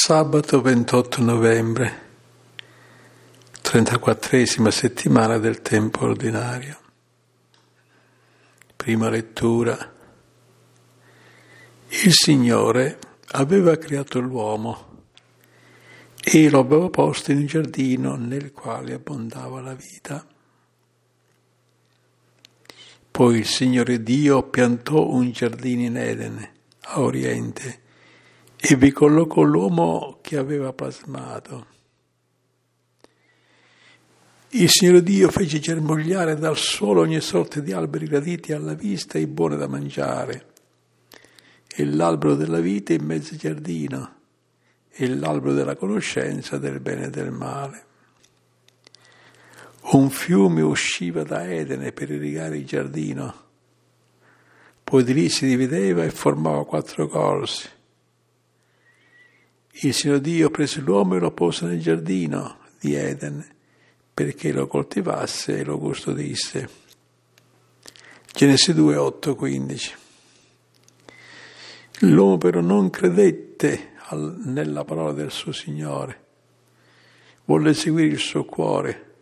Sabato 28 novembre, 34esima settimana del tempo ordinario. Prima lettura. Il Signore aveva creato l'uomo e lo aveva posto in un giardino nel quale abbondava la vita. Poi il Signore Dio piantò un giardino in Edene, a oriente, e vi collocò l'uomo che aveva plasmato. Il Signore Dio fece germogliare dal suolo ogni sorta di alberi graditi alla vista e buoni da mangiare, e l'albero della vita in mezzo giardino, e l'albero della conoscenza del bene e del male. Un fiume usciva da Edene per irrigare il giardino, poi di lì si divideva e formava 4 corsi. Il Signore Dio prese l'uomo e lo pose nel giardino di Eden perché lo coltivasse e lo custodisse. Genesi 2, 8, 15. L'uomo però non credette nella parola del suo Signore, volle seguire il suo cuore,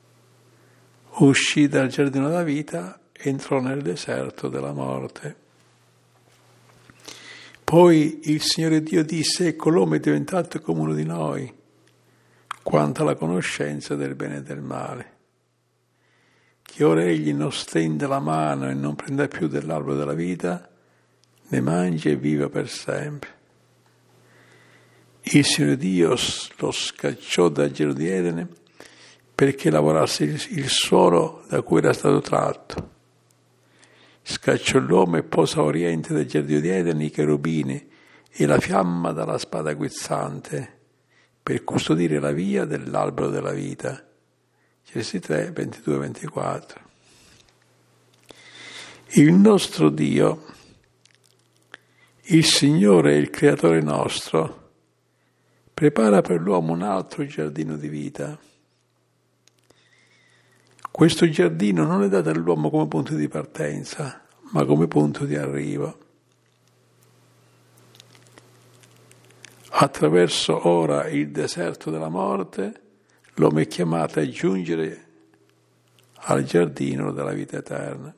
uscì dal giardino della vita e entrò nel deserto della morte. Poi il Signore Dio disse: ecco, l'uomo è diventato come uno di noi, quanto alla conoscenza del bene e del male, che ora egli non stenda la mano e non prenda più dell'albero della vita, ne mangi e viva per sempre. Il Signore Dio lo scacciò dal giardino di Edene perché lavorasse il suolo da cui era stato tratto. Scacciò l'uomo e posa a oriente del giardino di Edene i cherubini e la fiamma dalla spada guizzante per custodire la via dell'albero della vita. Genesi 3, 22, 24. Il nostro Dio, il Signore e il Creatore nostro, prepara per l'uomo un altro giardino di vita. Questo giardino non è dato all'uomo come punto di partenza, ma come punto di arrivo. Attraverso ora il deserto della morte, l'uomo è chiamato a giungere al giardino della vita eterna.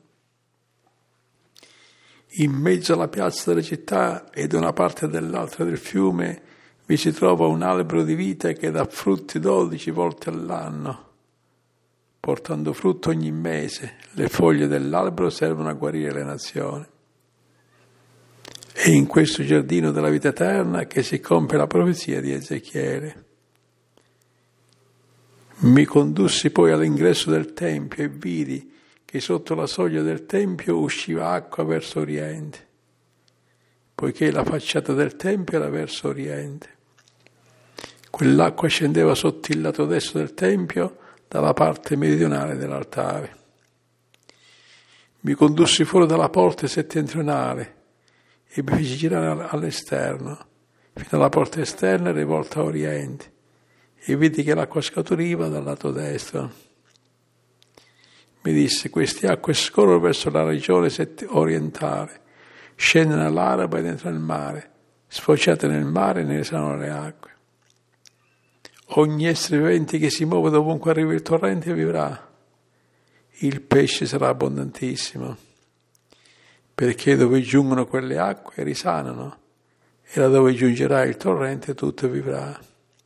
In mezzo alla piazza della città e da una parte e dall'altra del fiume vi si trova un albero di vita che dà frutti 12 volte all'anno, portando frutto ogni mese. Le foglie dell'albero servono a guarire le nazioni. È in questo giardino della vita eterna che si compie la profezia di Ezechiele. Mi condussi poi all'ingresso del Tempio e vidi che sotto la soglia del Tempio usciva acqua verso oriente, poiché la facciata del Tempio era verso oriente. Quell'acqua scendeva sotto il lato destro del Tempio dalla parte meridionale dell'altare. Mi condussi fuori dalla porta settentrionale e mi feci girare all'esterno, fino alla porta esterna rivolta a oriente, e vidi che l'acqua scaturiva dal lato destro. Mi disse: queste acque scorrono verso la regione orientale, scendono all'Araba ed entrano nel mare, sfociate nel mare e ne esalano le acque. Ogni essere vivente che si muove dovunque arriva il torrente vivrà. Il pesce sarà abbondantissimo, perché dove giungono quelle acque risanano, e là dove giungerà il torrente tutto vivrà.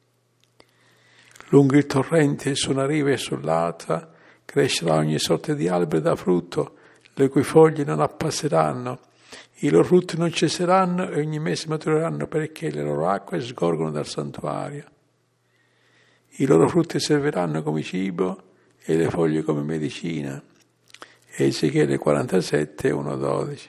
Lungo il torrente, su una riva e sull'altra, crescerà ogni sorta di albero da frutto, le cui foglie non appasseranno, i loro frutti non cesseranno e ogni mese matureranno, perché le loro acque sgorgono dal santuario. I loro frutti serviranno come cibo e le foglie come medicina. Ezechiele 47, 1, 12.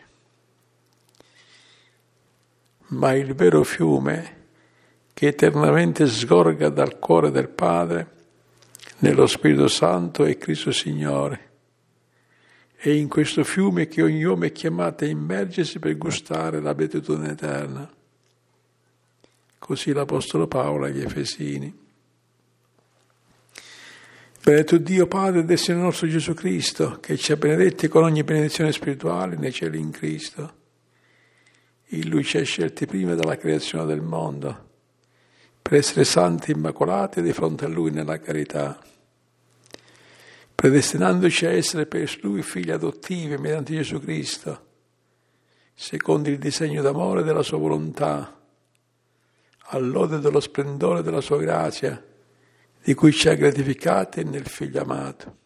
Ma il vero fiume, che eternamente sgorga dal cuore del Padre, nello Spirito Santo, è Cristo Signore. È in questo fiume che ogni uomo è chiamato a immergersi per gustare la beatitudine eterna. Così l'Apostolo Paolo agli Efesini. Benedetto Dio Padre del Signore nostro Gesù Cristo, che ci ha benedetti con ogni benedizione spirituale nei cieli in Cristo. In Lui ci ha scelti prima dalla creazione del mondo, per essere santi e immacolati di fronte a Lui nella carità, predestinandoci a essere per Lui figli adottivi mediante Gesù Cristo, secondo il disegno d'amore della Sua volontà, all'ode dello splendore della Sua grazia, di cui ci ha gratificati nel Figlio amato.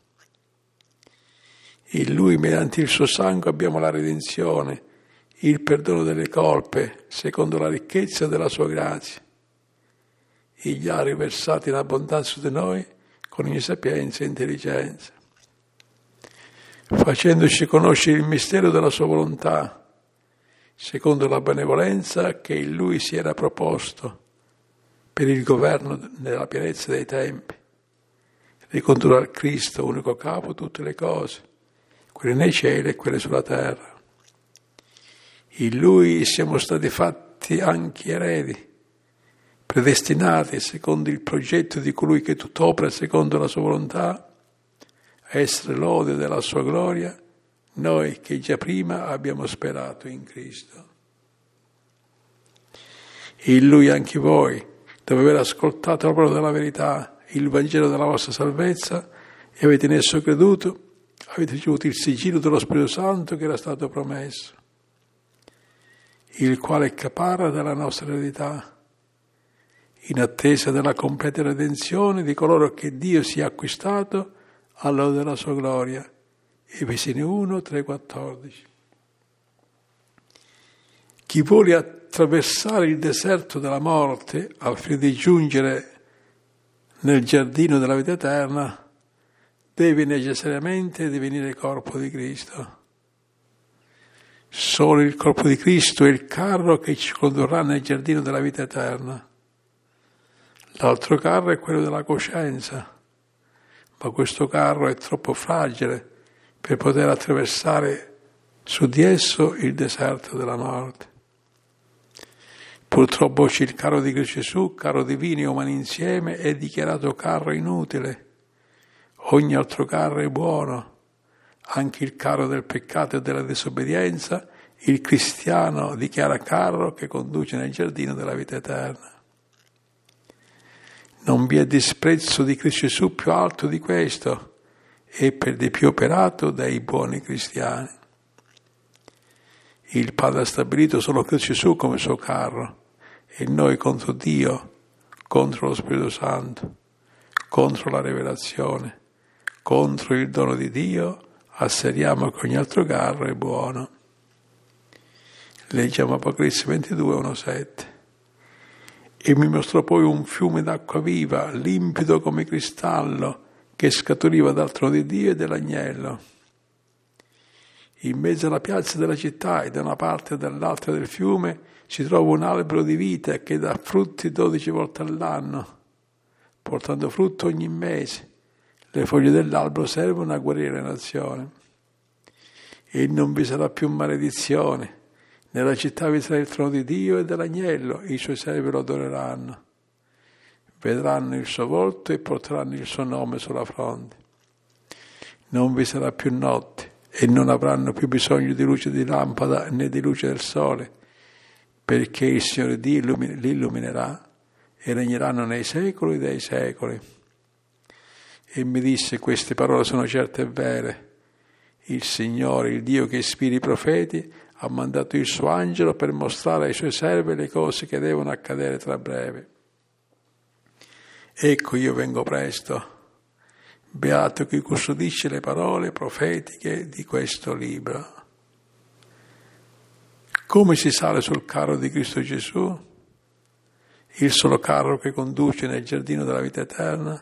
In Lui, mediante il Suo sangue, abbiamo la redenzione, il perdono delle colpe, secondo la ricchezza della Sua grazia. Egli ha riversato in abbondanza su di noi con ogni sapienza e intelligenza, facendoci conoscere il mistero della Sua volontà, secondo la benevolenza che in Lui si era proposto per il governo nella pienezza dei tempi, ricondurre al Cristo, unico capo, tutte le cose, quelle nei cieli e quelle sulla terra. In Lui siamo stati fatti anche eredi, predestinati secondo il progetto di colui che tutto opera secondo la Sua volontà, a essere lode della Sua gloria, noi che già prima abbiamo sperato in Cristo. In Lui anche voi, dopo aver ascoltato la parola della verità, il Vangelo della vostra salvezza, e avete in esso creduto, avete ricevuto il sigillo dello Spirito Santo che era stato promesso, il quale è caparra della nostra eredità, in attesa della completa redenzione di coloro che Dio si è acquistato all'ora della Sua gloria. Efesini 1, 3, 14. Chi vuole attraversare il deserto della morte al fine di giungere nel giardino della vita eterna deve necessariamente divenire il corpo di Cristo. Solo il corpo di Cristo è il carro che ci condurrà nel giardino della vita eterna. L'altro carro è quello della coscienza, ma questo carro è troppo fragile per poter attraversare su di esso il deserto della morte. Purtroppo il carro di Cristo Gesù, carro divino e umano insieme, è dichiarato carro inutile. Ogni altro carro è buono, anche il carro del peccato e della disobbedienza, il cristiano dichiara carro che conduce nel giardino della vita eterna. Non vi è disprezzo di Cristo Gesù più alto di questo, e per di più operato dai buoni cristiani. Il Padre ha stabilito solo Cristo Gesù come suo carro, e noi contro Dio, contro lo Spirito Santo, contro la rivelazione, contro il dono di Dio, asseriamo che ogni altro carro è buono. Leggiamo Apocalisse 22, 1, 7. E mi mostrò poi un fiume d'acqua viva, limpido come cristallo, che scaturiva dal trono di Dio e dell'agnello. In mezzo alla piazza della città e da una parte e dall'altra del fiume si trova un albero di vita che dà frutti 12 volte all'anno, portando frutto ogni mese. Le foglie dell'albero servono a guarire le nazioni. E non vi sarà più maledizione. Nella città vi sarà il trono di Dio e dell'agnello, i suoi servi lo adoreranno. Vedranno il suo volto e porteranno il suo nome sulla fronte. Non vi sarà più notte e non avranno più bisogno di luce di lampada né di luce del sole, perché il Signore Dio li illuminerà e regneranno nei secoli dei secoli. E mi disse: queste parole sono certe e vere. Il Signore, il Dio che ispira i profeti, ha mandato il suo angelo per mostrare ai suoi servi le cose che devono accadere tra breve. Ecco, io vengo presto. Beato chi custodisce le parole profetiche di questo libro. Come si sale sul carro di Cristo Gesù? Il solo carro che conduce nel giardino della vita eterna?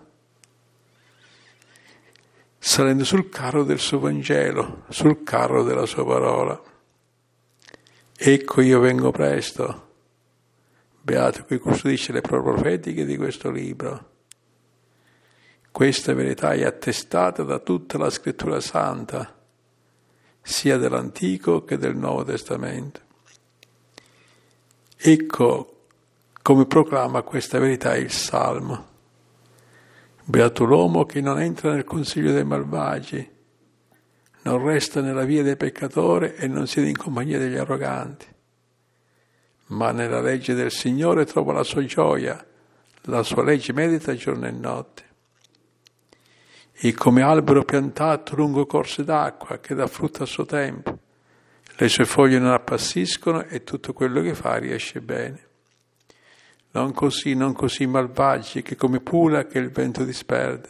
Salendo sul carro del suo Vangelo, sul carro della sua parola. Ecco, io vengo presto. Beato chi custodisce le parole profetiche di questo libro. Questa verità è attestata da tutta la Scrittura Santa, sia dell'Antico che del Nuovo Testamento. Ecco come proclama questa verità il Salmo. Beato l'uomo che non entra nel consiglio dei malvagi, non resta nella via dei peccatori e non siede in compagnia degli arroganti. Ma nella legge del Signore trova la sua gioia, la sua legge medita giorno e notte. E come albero piantato lungo corse d'acqua che dà frutto a suo tempo, le sue foglie non appassiscono e tutto quello che fa riesce bene. Non così i malvagi che come pula che il vento disperde.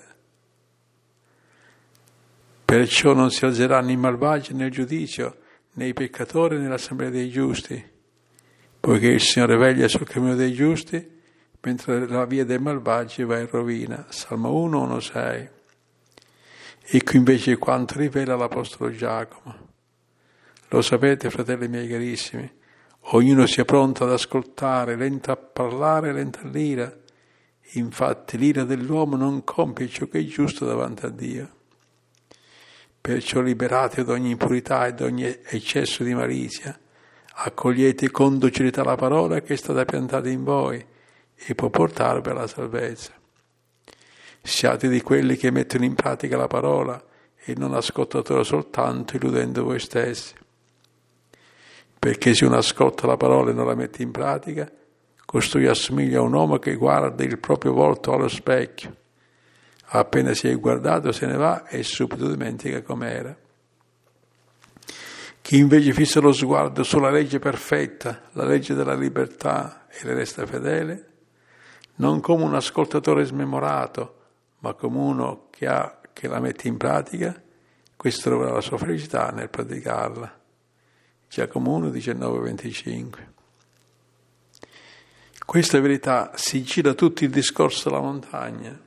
Perciò non si alzeranno i malvagi nel giudizio, né i peccatori nell'assemblea dei giusti, poiché il Signore veglia sul cammino dei giusti, mentre la via dei malvagi va in rovina. Salmo 1:1-6. Ecco invece quanto rivela l'Apostolo Giacomo. Lo sapete, fratelli miei carissimi, ognuno sia pronto ad ascoltare, lento a parlare, lento all'ira. Infatti l'ira dell'uomo non compie ciò che è giusto davanti a Dio. Perciò liberate da ogni impurità e da ogni eccesso di malizia, accogliete con docilità la parola che è stata piantata in voi e può portarvi alla salvezza. Siate di quelli che mettono in pratica la parola e non ascoltatore soltanto, illudendo voi stessi. Perché se uno ascolta la parola e non la mette in pratica, costui assomiglia a un uomo che guarda il proprio volto allo specchio. Appena si è guardato se ne va e subito dimentica com'era. Chi invece fissa lo sguardo sulla legge perfetta, la legge della libertà, e le resta fedele, non come un ascoltatore smemorato, ma come uno che la mette in pratica, questo troverà la sua felicità nel praticarla. Giacomo 1:19-25. Questa verità sigilla tutto il discorso della montagna.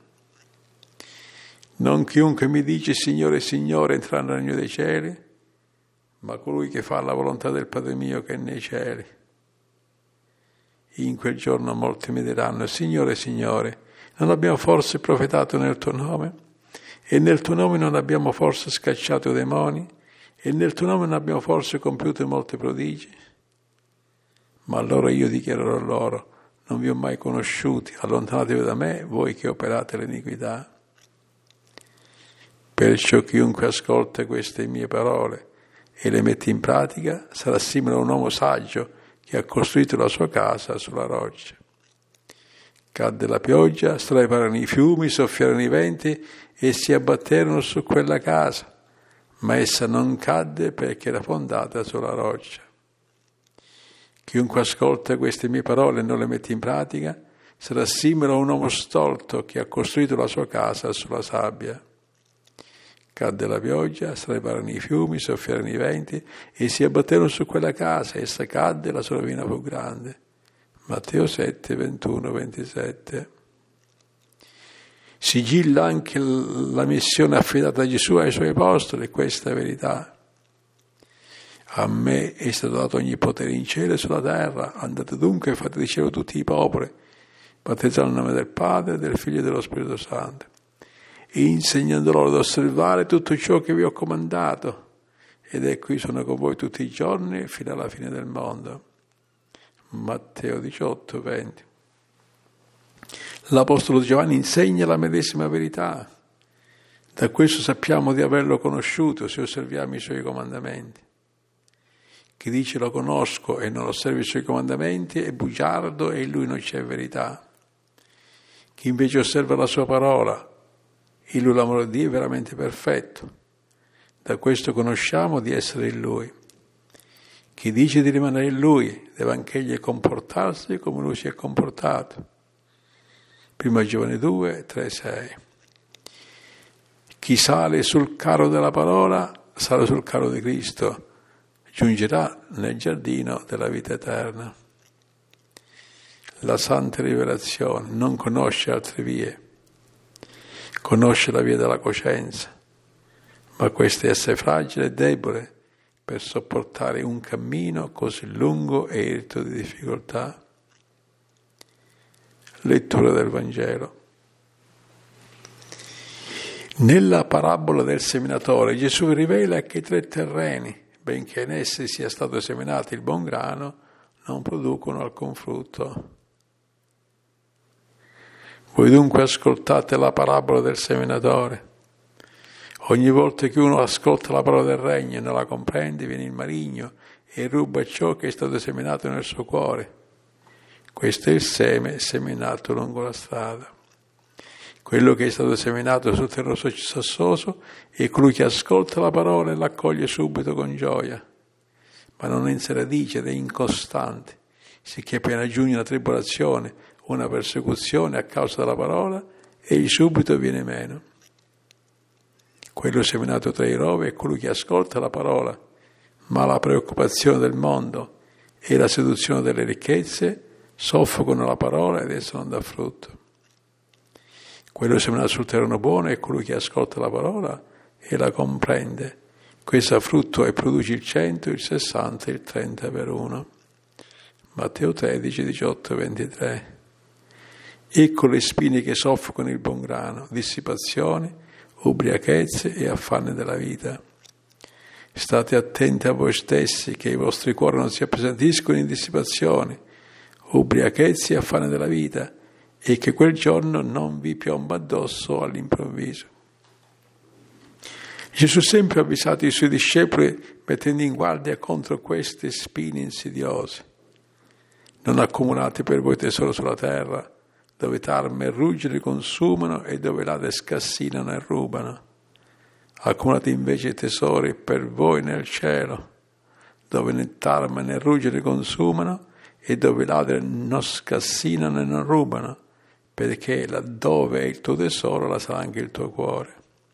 Non chiunque mi dice Signore, Signore entrerà nel regno dei cieli, ma colui che fa la volontà del Padre mio che è nei cieli. In quel giorno molti mi diranno, Signore, Signore, non abbiamo forse profetato nel tuo nome? E nel tuo nome non abbiamo forse scacciato i demoni? E nel tuo nome non abbiamo forse compiuto molti prodigi? Ma allora io dichiarerò loro, non vi ho mai conosciuti, allontanatevi da me, voi che operate l'iniquità. Perciò chiunque ascolta queste mie parole e le mette in pratica sarà simile a un uomo saggio che ha costruito la sua casa sulla roccia. Cadde la pioggia, straiparono i fiumi, soffiarono i venti e si abbatterono su quella casa, ma essa non cadde perché era fondata sulla roccia. Chiunque ascolta queste mie parole e non le mette in pratica sarà simile a un uomo stolto che ha costruito la sua casa sulla sabbia. Cadde la pioggia, straiparono i fiumi, soffiarono i venti e si abbatterono su quella casa, essa cadde e la sua rovina fu grande. Matteo 7:21-27. Sigilla anche la missione affidata da Gesù ai suoi apostoli, questa verità. A me è stato dato ogni potere in cielo e sulla terra, andate dunque e fate di cielo tutti i popoli, battezzando nel nome del Padre, del Figlio e dello Spirito Santo, e insegnando loro ad osservare tutto ciò che vi ho comandato, ed ecco io sono con voi tutti i giorni fino alla fine del mondo. Matteo 18:20. L'Apostolo Giovanni insegna la medesima verità. Da questo sappiamo di averlo conosciuto se osserviamo i suoi comandamenti. Chi dice lo conosco e non osserva i suoi comandamenti è bugiardo e in lui non c'è verità. Chi invece osserva la sua parola, in lui l'amore di Dio è veramente perfetto. Da questo conosciamo di essere in lui. Chi dice di rimanere in lui deve anch'egli comportarsi come lui si è comportato. 1 Giovanni 2:3-6. Chi sale sul carro della parola sale sul carro di Cristo, giungerà nel giardino della vita eterna. La santa rivelazione non conosce altre vie, conosce la via della coscienza, ma questa è assai fragile e debole per sopportare un cammino così lungo e irto di difficoltà. Lettura del Vangelo. Nella parabola del seminatore Gesù rivela che i 3 terreni, benché in essi sia stato seminato il buon grano, non producono alcun frutto. Voi dunque ascoltate la parabola del seminatore. Ogni volta che uno ascolta la parola del regno e non la comprende, viene il maligno e ruba ciò che è stato seminato nel suo cuore. Questo è il seme seminato lungo la strada. Quello che è stato seminato sul terreno sassoso è colui che ascolta la parola e l'accoglie subito con gioia, ma non inizia radice ed è incostante, sicché appena giunge una tribolazione, una persecuzione a causa della parola, egli subito viene meno. Quello seminato tra i rovi è colui che ascolta la parola, ma la preoccupazione del mondo e la seduzione delle ricchezze soffocano la parola ed essa non dà frutto. Quello seminato sul terreno buono è colui che ascolta la parola e la comprende. Questo ha frutto e produce il 100, il 60 e il 30 per uno. Matteo 13, 18, 23. Ecco le spine che soffocano il buon grano, dissipazioni, ubriachezze e affanni della vita. State attenti a voi stessi che i vostri cuori non si appesantiscono in dissipazioni, ubriachezze e affanni della vita, e che quel giorno non vi piomba addosso all'improvviso. Gesù sempre ha avvisato i suoi discepoli mettendo in guardia contro queste spine insidiose. Non accumulate per voi tesoro sulla terra, dove tarme e ruggine consumano e dove ladri scassinano e rubano. Accumulate invece tesori per voi nel cielo, dove né tarme né ruggine consumano e dove ladri non scassinano e non rubano, perché laddove è il tuo tesoro, là sarà anche il tuo cuore.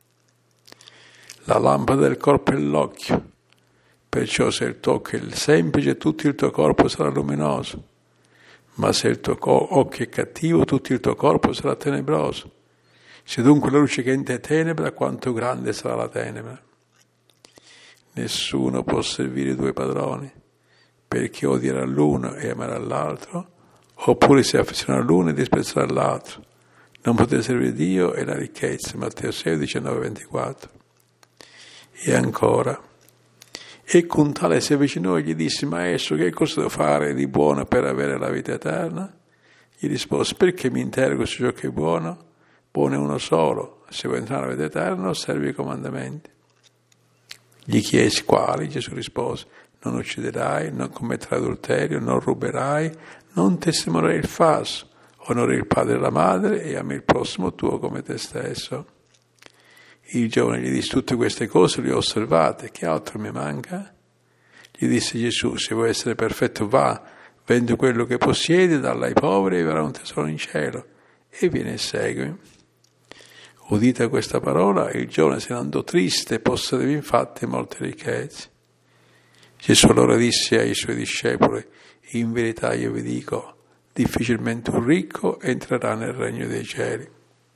La lampada del corpo è l'occhio, perciò se il tuo occhio è semplice, tutto il tuo corpo sarà luminoso, ma se il tuo occhio è cattivo, tutto il tuo corpo sarà tenebroso. Se dunque la luce che entra è tenebra, quanto grande sarà la tenebra. Nessuno può servire due padroni, perché odierà l'uno e amerà l'altro, oppure si affezionerà all'uno e disprezzerà l'altro. Non potete servire Dio e la ricchezza. Matteo 6, 19, 24. E ancora, ecco un tale si avvicinò e gli disse: Maestro, che cosa devo fare di buono per avere la vita eterna? Gli rispose: perché mi interrogo su ciò che è buono? Buono è uno solo, se vuoi entrare nella vita eterna osservi i comandamenti. Gli chiesi: quali? Gesù rispose: non ucciderai, non commetterai adulterio, non ruberai, non testimonierai il falso, onori il padre e la madre e ami il prossimo tuo come te stesso. Il giovane gli disse: tutte queste cose le ho osservate, che altro mi manca? Gli disse Gesù: se vuoi essere perfetto va, vendi quello che possiedi, dalla ai poveri e avrai un tesoro in cielo, e vieni e seguimi. Udita questa parola, il giovane se ne andò triste, possedeva infatti molte ricchezze. Gesù allora disse ai suoi discepoli: in verità io vi dico, difficilmente un ricco entrerà nel regno dei cieli.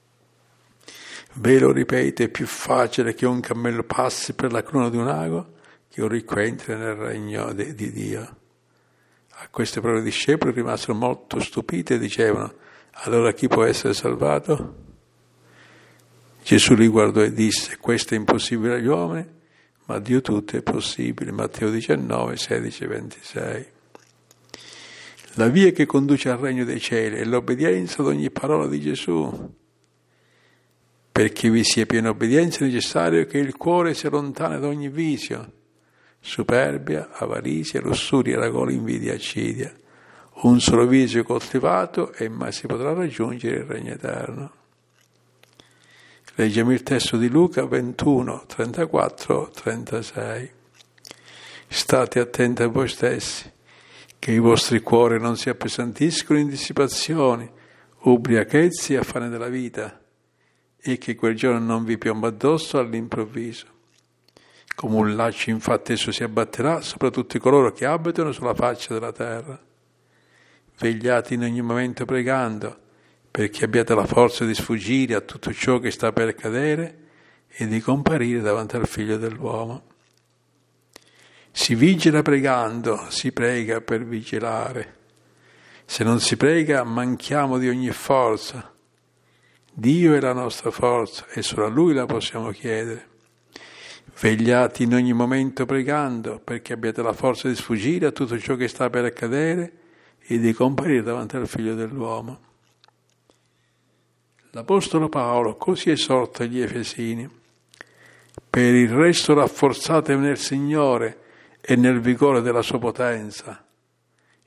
Ve lo ripeto, è più facile che un cammello passi per la cruna di un ago che un ricco entri nel regno di Dio. A queste parole i discepoli rimasero molto stupiti e dicevano: allora chi può essere salvato? Gesù li guardò e disse: questo è impossibile agli uomini, ma a Dio tutto è possibile. Matteo 19, 16 e 26. La via che conduce al regno dei cieli è l'obbedienza ad ogni parola di Gesù. Perché vi sia piena obbedienza è necessario che il cuore sia lontano da ogni vizio, superbia, avarizia, lussuria, ragola, invidia, accidia. Un solo vizio coltivato e mai si potrà raggiungere il regno eterno. Leggiamo il testo di Luca 21, 34, 36. State attenti a voi stessi, che i vostri cuori non si appesantiscono in dissipazioni, ubriachezze e affanni della vita, e che quel giorno non vi piomba addosso all'improvviso. Come un laccio infatti esso si abbatterà sopra tutti coloro che abitano sulla faccia della terra. Vegliate in ogni momento pregando, perché abbiate la forza di sfuggire a tutto ciò che sta per cadere e di comparire davanti al Figlio dell'uomo. Si vigila pregando, si prega per vigilare. Se non si prega, manchiamo di ogni forza. Dio è la nostra forza e solo a Lui la possiamo chiedere. Vegliate in ogni momento pregando, perché abbiate la forza di sfuggire a tutto ciò che sta per accadere e di comparire davanti al Figlio dell'uomo. L'Apostolo Paolo così esorta gli Efesini: per il resto rafforzatevi nel Signore e nel vigore della sua potenza.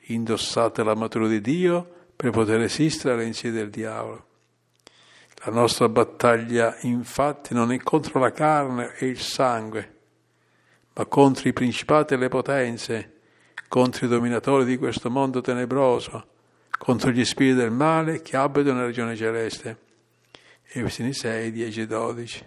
indossate l'armatura di Dio per poter resistere alle insidie del diavolo. La nostra battaglia, infatti, non è contro la carne e il sangue, ma contro i principati e le potenze, contro i dominatori di questo mondo tenebroso, contro gli spiriti del male che abitano nella regione celeste. Efesini 6, 10 e 12.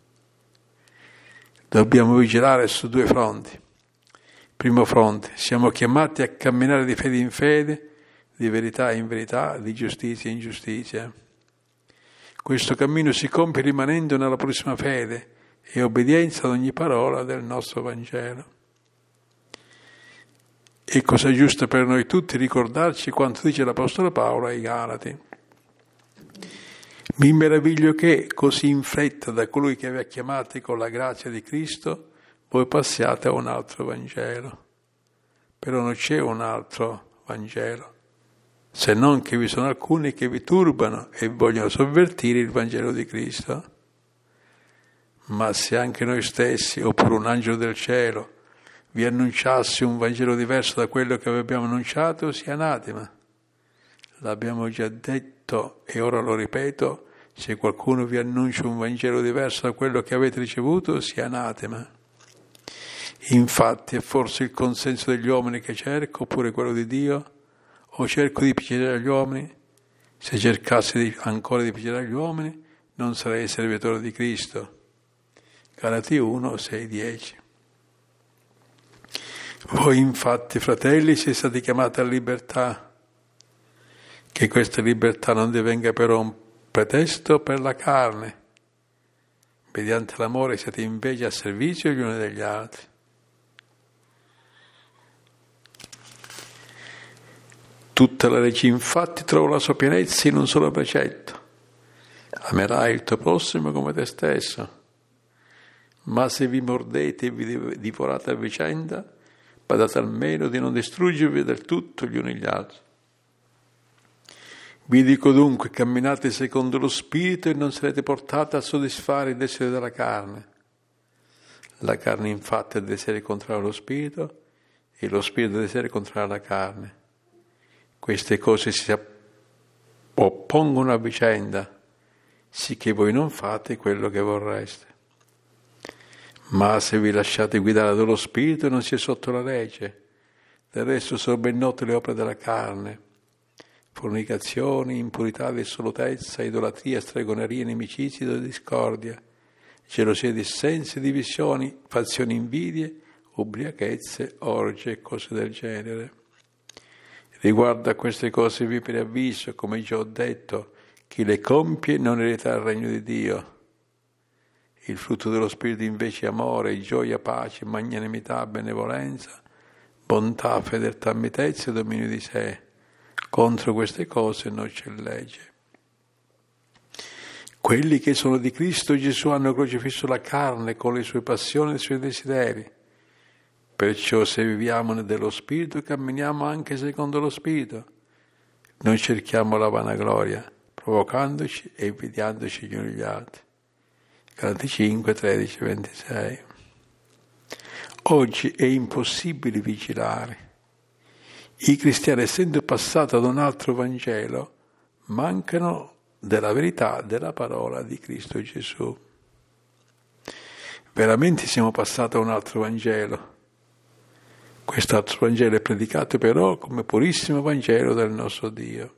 Dobbiamo vigilare su due fronti. Primo fronte, siamo chiamati a camminare di fede in fede, di verità in verità, di giustizia in giustizia. Questo cammino si compie rimanendo nella purissima fede e obbedienza ad ogni parola del nostro Vangelo. E cosa giusto per noi tutti ricordarci quanto dice l'Apostolo Paolo ai Galati. Mi meraviglio che, così in fretta da colui che vi ha chiamati con la grazia di Cristo, voi passiate a un altro Vangelo. Però non c'è un altro Vangelo, se non che vi sono alcuni che vi turbano e vogliono sovvertire il Vangelo di Cristo. Ma se anche noi stessi, oppure un angelo del cielo, vi annunciasse un Vangelo diverso da quello che vi abbiamo annunciato, sia anatema. L'abbiamo già detto e ora lo ripeto, se qualcuno vi annuncia un Vangelo diverso da quello che avete ricevuto, sia anatema. Infatti è forse il consenso degli uomini che cerco, oppure quello di Dio? O cerco di piacere agli uomini? Se cercassi ancora di piacere agli uomini, non sarei servitore di Cristo. Galati 1, 6, 10. Voi infatti, fratelli, siete stati chiamati alla libertà, che questa libertà non divenga però un pretesto per la carne. Mediante l'amore siete invece a servizio gli uni degli altri. Tutta la legge infatti trova la sua pienezza in un solo precetto. Amerai il tuo prossimo come te stesso. Ma se vi mordete e vi divorate a vicenda, badate almeno di non distruggervi del tutto gli uni gli altri. Vi dico dunque, camminate secondo lo Spirito e non sarete portati a soddisfare il desiderio della carne. La carne infatti è il desiderio contrario allo Spirito e lo Spirito è il desiderio contrario alla carne. Queste cose si oppongono a vicenda, sicché voi non fate quello che vorreste. Ma se vi lasciate guidare dallo Spirito non siete sotto la legge. Del resto sono ben note le opere della carne: fornicazioni, impurità, dissolutezza, idolatria, stregoneria, inimicizie e discordia, gelosia, dissensi, divisioni, fazioni, invidie, ubriachezze, orge e cose del genere. Riguardo a queste cose vi preavviso, come già ho detto, chi le compie non erediterà il regno di Dio. Il frutto dello Spirito invece è amore, gioia, pace, magnanimità, benevolenza, bontà, fedeltà, mitezza e dominio di sé. Contro queste cose non c'è legge. Quelli che sono di Cristo Gesù hanno crocifisso la carne con le sue passioni e i suoi desideri. Perciò se viviamo dello Spirito camminiamo anche secondo lo Spirito. Non cerchiamo la vanagloria, provocandoci e invidiandoci gli uni gli altri. Galati 5, 13, 26. Oggi è impossibile vigilare. I cristiani, essendo passati ad un altro Vangelo, mancano della verità della parola di Cristo Gesù. Veramente siamo passati a un altro Vangelo. Quest'altro Vangelo è predicato però come purissimo Vangelo del nostro Dio.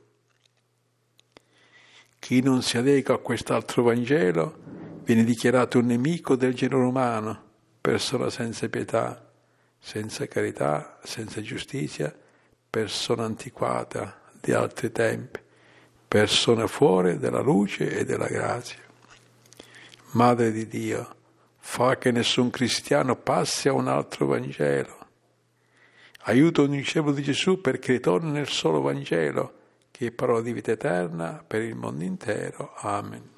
Chi non si adegua a quest'altro Vangelo viene dichiarato un nemico del genere umano, persona senza pietà, senza carità, senza giustizia, persona antiquata di altri tempi, persona fuori della luce e della grazia. Madre di Dio, fa che nessun cristiano passi a un altro Vangelo. Aiuta ogni discepolo di Gesù perché ritorni nel solo Vangelo, che è parola di vita eterna per il mondo intero. Amen.